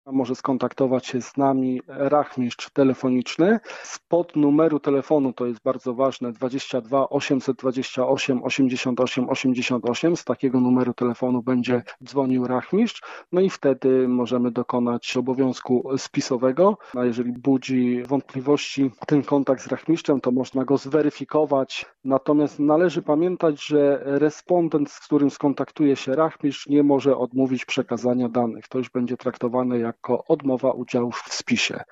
może skontaktować się z nami rachmistrz telefoniczny. Spod numeru telefonu, to jest bardzo ważne, 22 828 88 88, z takiego numeru telefonu będzie dzwonił rachmistrz, no i wtedy możemy dokonać obowiązku spisowego, a jeżeli budzi wątpliwości ten kontakt z rachmistrzem, to można go zweryfikować, natomiast należy pamiętać, że respondent, z którym skontaktuje się rachmistrz, nie może odmówić przekazania danych. To już będzie traktowane jako odmowa udziału w spisie.